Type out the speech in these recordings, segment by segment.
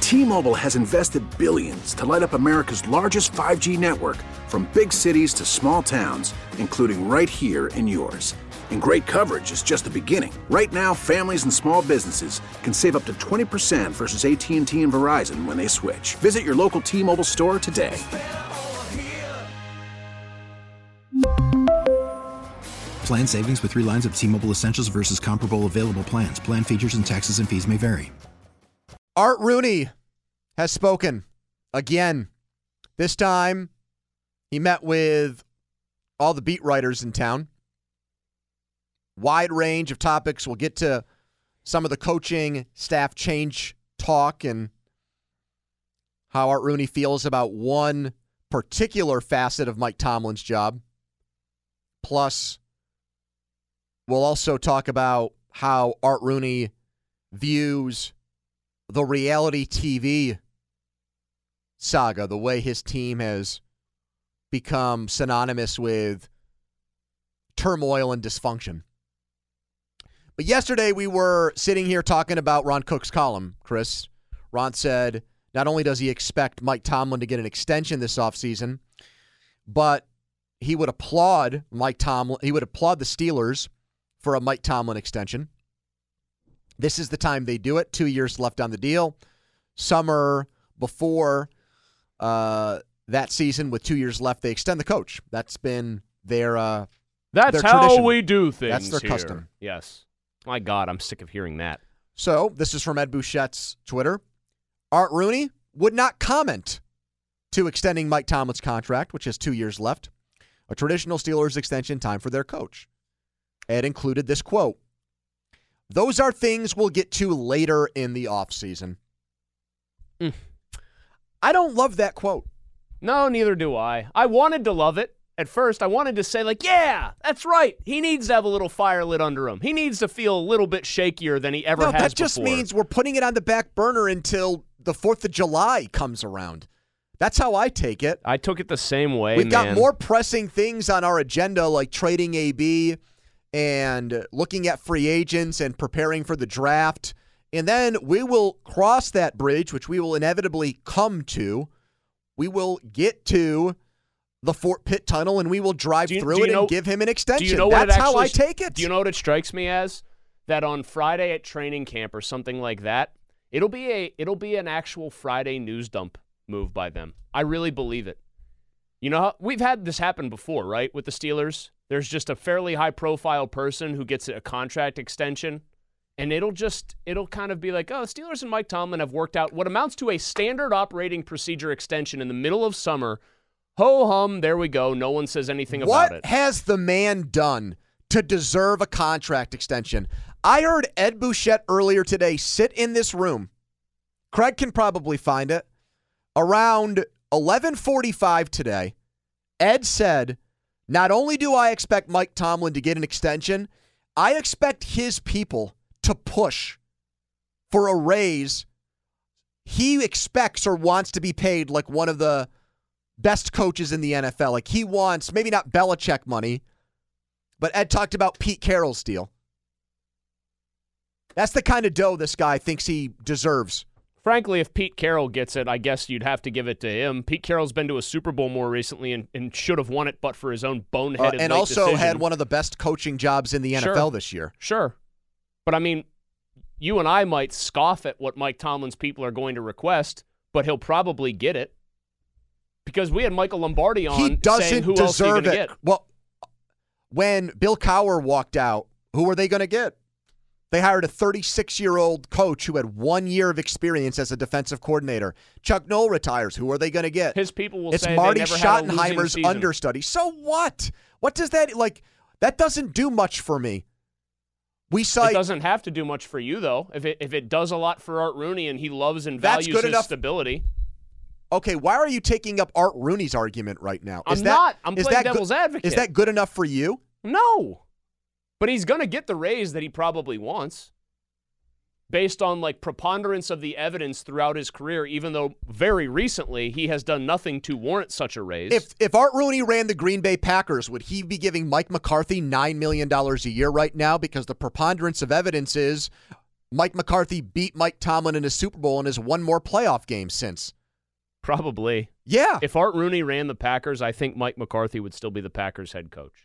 T-Mobile has invested billions to light up America's largest 5G network, from big cities to small towns, including right here in yours. And great coverage is just the beginning. Right now, families and small businesses can save up to 20% versus AT&T and Verizon when they switch. Visit your local T-Mobile store today. Plan savings with 3 lines of T-Mobile Essentials versus comparable available plans. Plan features and taxes and fees may vary. Art Rooney has spoken again. This time, he met with all the beat writers in town. Wide range of topics. We'll get to some of the coaching staff change talk and how Art Rooney feels about one particular facet of Mike Tomlin's job. Plus, we'll also talk about how Art Rooney views the reality TV saga, the way his team has become synonymous with turmoil and dysfunction. But yesterday we were sitting here talking about Ron Cook's column, Chris. Ron said not only does he expect Mike Tomlin to get an extension this offseason, but he would applaud Mike Tomlin. He would applaud the Steelers for a Mike Tomlin extension. This is the time they do it. 2 years left on the deal. Summer before that season, with 2 years left, they extend the coach. That's been their That's their how tradition. we do things. That's their here. custom. Yes. My God, I'm sick of hearing that. So this is from Ed Bouchette's Twitter. Art Rooney would not comment to extending Mike Tomlin's contract, which has 2 years left. A traditional Steelers extension time for their coach. Ed included this quote. Those are things we'll get to later in the offseason. I don't love that quote. No, neither do I. I wanted to love it. At first, I wanted to say, like, yeah, that's right. He needs to have a little fire lit under him. He needs to feel a little bit shakier than he ever has before. That just means we're putting it on the back burner until the 4th of July comes around. That's how I take it. I took it the same way, We've got more pressing things on our agenda, like trading AB and looking at free agents and preparing for the draft. And then we will cross that bridge, which we will inevitably come to. We will get to the Fort Pitt Tunnel, and we will drive through it and give him an extension. Do you know That's how I take it. Do you know what it strikes me as? That on Friday at training camp or something like that, it'll be an actual Friday news dump move by them. I really believe it. You know, we've had this happen before, right, with the Steelers? There's just a fairly high-profile person who gets a contract extension, and it'll kind of be like, oh, the Steelers and Mike Tomlin have worked out what amounts to a standard operating procedure extension in the middle of summer. Ho-hum, there we go. No one says anything about it. What has the man done to deserve a contract extension? I heard Ed Bouchette earlier today sit in this room. Craig can probably find it. Around 11:45 today, Ed said, not only do I expect Mike Tomlin to get an extension, I expect his people to push for a raise. He expects or wants to be paid like one of the best coaches in the NFL. Like he wants, maybe not Belichick money, but Ed talked about Pete Carroll's deal. That's the kind of dough this guy thinks he deserves. Frankly, if Pete Carroll gets it, I guess you'd have to give it to him. Pete Carroll's been to a Super Bowl more recently and should have won it, but for his own boneheaded and late also decision. had one of the best coaching jobs in the NFL this year. Sure. But I mean, you and I might scoff at what Mike Tomlin's people are going to request, but he'll probably get it. Because we had Michael Lombardi on he doesn't saying who else are you deserve going to it. get. Well, when Bill Cowher walked out, who were they going to get? They hired a 36-year-old coach who had 1 year of experience as a defensive coordinator. Chuck Noll retires. Who are they going to get? His people will it's say Marty they never had a losing Schottenheimer's season. understudy. So what? What does that, like, that doesn't do much for me. We cite, it doesn't have to do much for you, though. If it does a lot for Art Rooney and he loves and values his stability. Okay, why are you taking up Art Rooney's argument right now? I'm not. I'm playing devil's advocate. Is that good enough for you? No. But he's going to get the raise that he probably wants based on, like, preponderance of the evidence throughout his career, even though very recently he has done nothing to warrant such a raise. If Art Rooney ran the Green Bay Packers, would he be giving Mike McCarthy $9 million a year right now? Because the preponderance of evidence is Mike McCarthy beat Mike Tomlin in a Super Bowl and has won more playoff games since. Probably. Yeah. If Art Rooney ran the Packers, I think Mike McCarthy would still be the Packers head coach.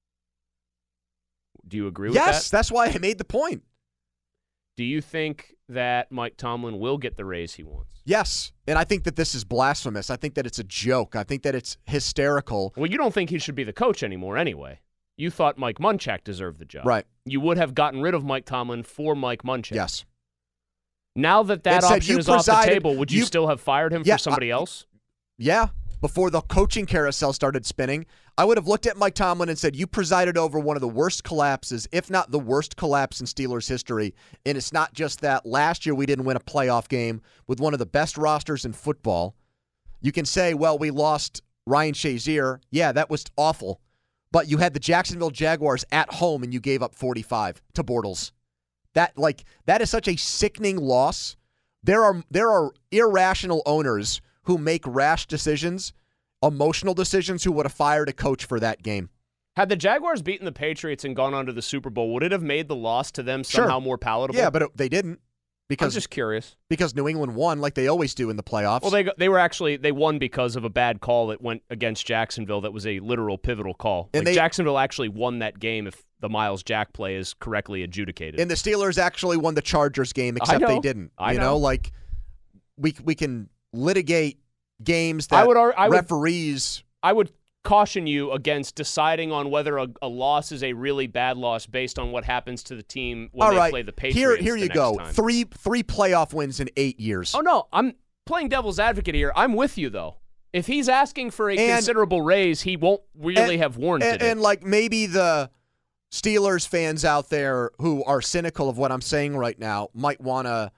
Do you agree with that? Yes, that's why I made the point. Do you think that Mike Tomlin will get the raise he wants? Yes, and I think that this is blasphemous. I think that it's a joke. I think that it's hysterical. Well, you don't think he should be the coach anymore anyway. You thought Mike Munchak deserved the job. Right. You would have gotten rid of Mike Tomlin for Mike Munchak. Yes. Now that option is off the table, would you still have fired him for somebody else? Yeah. Before the coaching carousel started spinning, I would have looked at Mike Tomlin and said, you presided over one of the worst collapses, if not the worst collapse in Steelers history. And it's not just that. Last year we didn't win a playoff game with one of the best rosters in football. You can say, well, we lost Ryan Shazier. Yeah, that was awful. But you had the Jacksonville Jaguars at home and you gave up 45 to Bortles. That is such a sickening loss. There are irrational owners who make rash decisions, emotional decisions, who would have fired a coach for that game. Had the Jaguars beaten the Patriots and gone on to the Super Bowl, would it have made the loss to them somehow more palatable? Yeah, but they didn't. I'm just curious. Because New England won like they always do in the playoffs. Well, they won because of a bad call that went against Jacksonville that was a literal pivotal call. And Jacksonville actually won that game if the Myles Jack play is correctly adjudicated. And the Steelers actually won the Chargers game, except they didn't. I know. Like we can litigate games that referees. I would caution you against deciding on whether a loss is a really bad loss based on what happens to the team when they play the Patriots. Here you go. Time. Three playoff wins in 8 years. Oh no, I'm playing devil's advocate here. I'm with you though. If he's asking for a considerable raise, he won't really have warranted it. And like maybe the Steelers fans out there who are cynical of what I'm saying right now might want to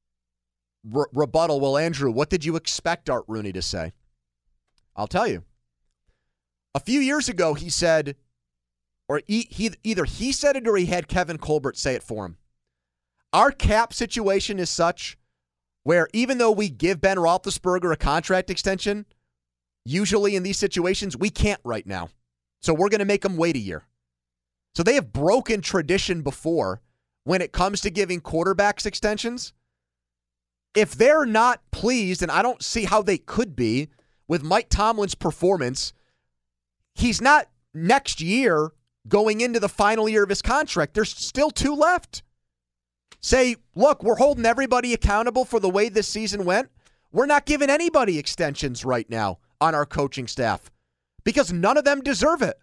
rebuttal. Well, Andrew, what did you expect Art Rooney to say? I'll tell you. A few years ago, he said, or either he said it or he had Kevin Colbert say it for him. Our cap situation is such where even though we give Ben Roethlisberger a contract extension, usually in these situations, we can't right now. So we're going to make him wait a year. So they have broken tradition before when it comes to giving quarterbacks extensions. If they're not pleased, and I don't see how they could be, with Mike Tomlin's performance, he's not next year going into the final year of his contract. There's still 2 left. Say, look, we're holding everybody accountable for the way this season went. We're not giving anybody extensions right now on our coaching staff because none of them deserve it.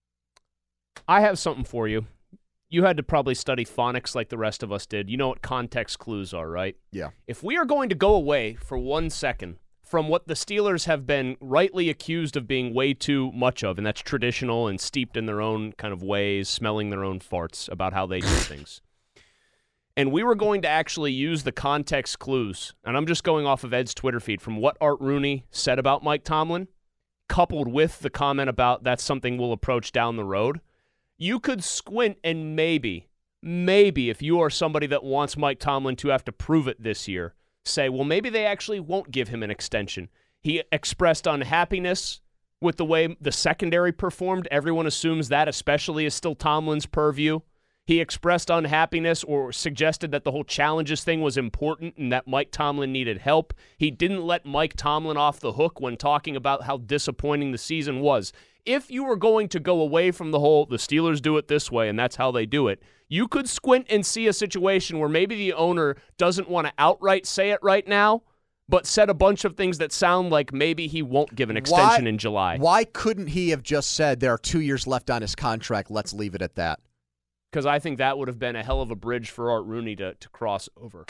I have something for you. You had to probably study phonics like the rest of us did. You know what context clues are, right? Yeah. If we are going to go away for 1 second from what the Steelers have been rightly accused of being way too much of, and that's traditional and steeped in their own kind of ways, smelling their own farts about how they do things. And we were going to actually use the context clues, and I'm just going off of Ed's Twitter feed, from what Art Rooney said about Mike Tomlin, coupled with the comment about that's something we'll approach down the road. You could squint and maybe, if you are somebody that wants Mike Tomlin to have to prove it this year, say, well, maybe they actually won't give him an extension. He expressed unhappiness with the way the secondary performed. Everyone assumes that especially is still Tomlin's purview. He expressed unhappiness or suggested that the whole challenges thing was important and that Mike Tomlin needed help. He didn't let Mike Tomlin off the hook when talking about how disappointing the season was. If you were going to go away from the whole, the Steelers do it this way and that's how they do it, you could squint and see a situation where maybe the owner doesn't want to outright say it right now, but said a bunch of things that sound like maybe he won't give an extension in July. Why couldn't he have just said there are 2 years left on his contract, let's leave it at that? Because I think that would have been a hell of a bridge for Art Rooney to cross over.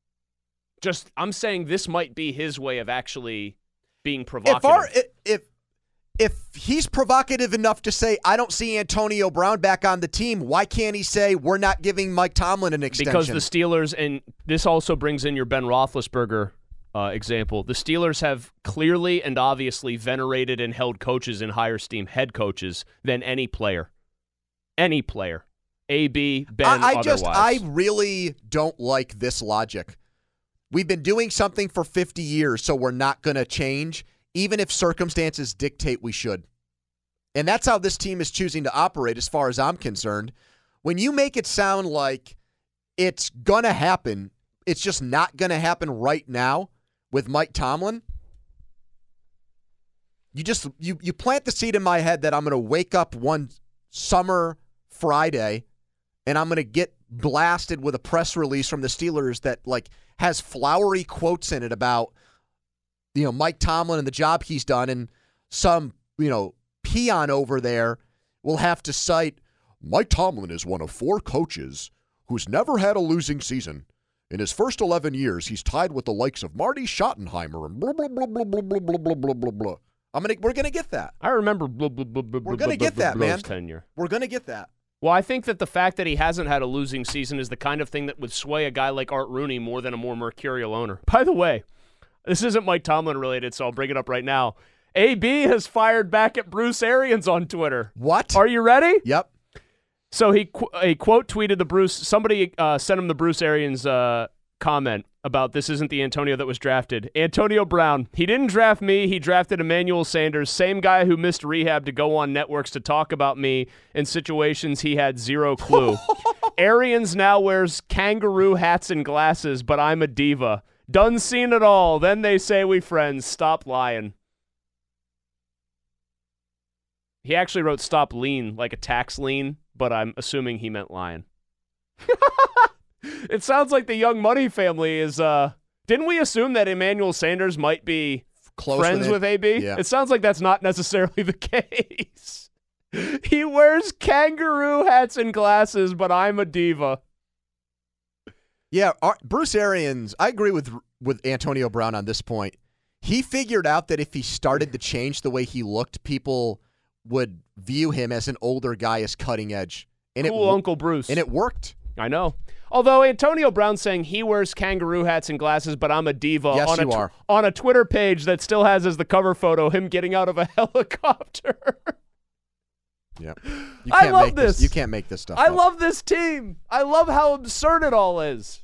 I'm saying this might be his way of actually being provocative. If he's provocative enough to say, I don't see Antonio Brown back on the team, why can't he say, we're not giving Mike Tomlin an extension? Because the Steelers, and this also brings in your Ben Roethlisberger example, the Steelers have clearly and obviously venerated and held coaches in higher esteem, head coaches, than any player. Any player. AB, Ben, otherwise. I really don't like this logic. We've been doing something for 50 years, so we're not going to change, even if circumstances dictate we should. And that's how this team is choosing to operate as far as I'm concerned. When you make it sound like it's going to happen. It's just not going to happen right now with Mike Tomlin. You plant the seed in my head that I'm going to wake up one summer Friday and I'm going to get blasted with a press release from the Steelers that like has flowery quotes in it about Mike Tomlin and the job he's done, and some peon over there will have to cite Mike Tomlin is one of 4 coaches who's never had a losing season. In his first 11 years, he's tied with the likes of Marty Schottenheimer and blah blah blah blah blah blah blah blah blah blah blah. We're gonna get that. I remember blah blah blah blah. We're gonna get that, man. Tenure. We're gonna get that. Well, I think that the fact that he hasn't had a losing season is the kind of thing that would sway a guy like Art Rooney more than a more mercurial owner. By the way, this isn't Mike Tomlin related, so I'll bring it up right now. AB has fired back at Bruce Arians on Twitter. What? Are you ready? Yep. So he quote tweeted the Bruce. Somebody sent him the Bruce Arians comment about this isn't the Antonio that was drafted. Antonio Brown. He didn't draft me. He drafted Emmanuel Sanders, same guy who missed rehab to go on networks to talk about me in situations he had zero clue. Arians now wears kangaroo hats and glasses, but I'm a diva. Done seen it all. Then they say we friends. Stop lying. He actually wrote stop lean, like a tax lien, but I'm assuming he meant lying. It sounds like the Young Money family is, didn't we assume that Emmanuel Sanders might be friends with AB? Yeah. It sounds like that's not necessarily the case. He wears kangaroo hats and glasses, but I'm a diva. Yeah, Bruce Arians, I agree with Antonio Brown on this point. He figured out that if he started to change the way he looked, people would view him as an older guy as cutting edge. And Cool Uncle Bruce. And it worked. I know. Although Antonio Brown saying he wears kangaroo hats and glasses, but I'm a diva Yes, you are. on a Twitter page that still has as the cover photo him getting out of a helicopter. Yeah. I love this. You can't make this stuff I up. love this team. I love how absurd it all is.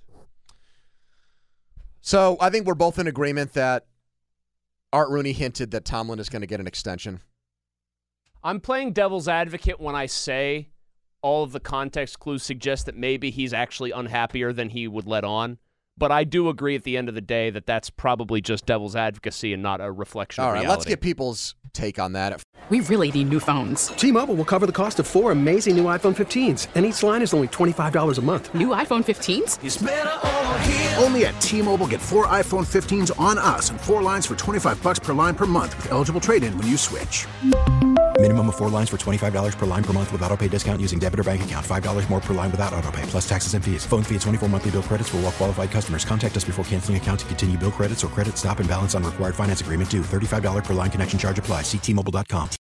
So I think we're both in agreement that Art Rooney hinted that Tomlin is going to get an extension. I'm playing devil's advocate when I say all of the context clues suggest that maybe he's actually unhappier than he would let on. But I do agree at the end of the day that that's probably just devil's advocacy and not a reflection of reality. All right, let's get people's take on that. We really need new phones. T-Mobile will cover the cost of 4 amazing new iPhone 15s, and each line is only $25 a month. New iPhone 15s? It's better over here. Only at T-Mobile, get 4 iPhone 15s on us and 4 lines for $25 per line per month with eligible trade-in when you switch. Minimum of 4 lines for $25 per line per month with autopay discount using debit or bank account. $5 more per line without autopay, plus taxes and fees. Phone fee at 24 monthly bill credits for well-qualified customers. Contact us before canceling account to continue bill credits or credit stop and balance on required finance agreement due. $35 per line connection charge applies. See T-Mobile.com.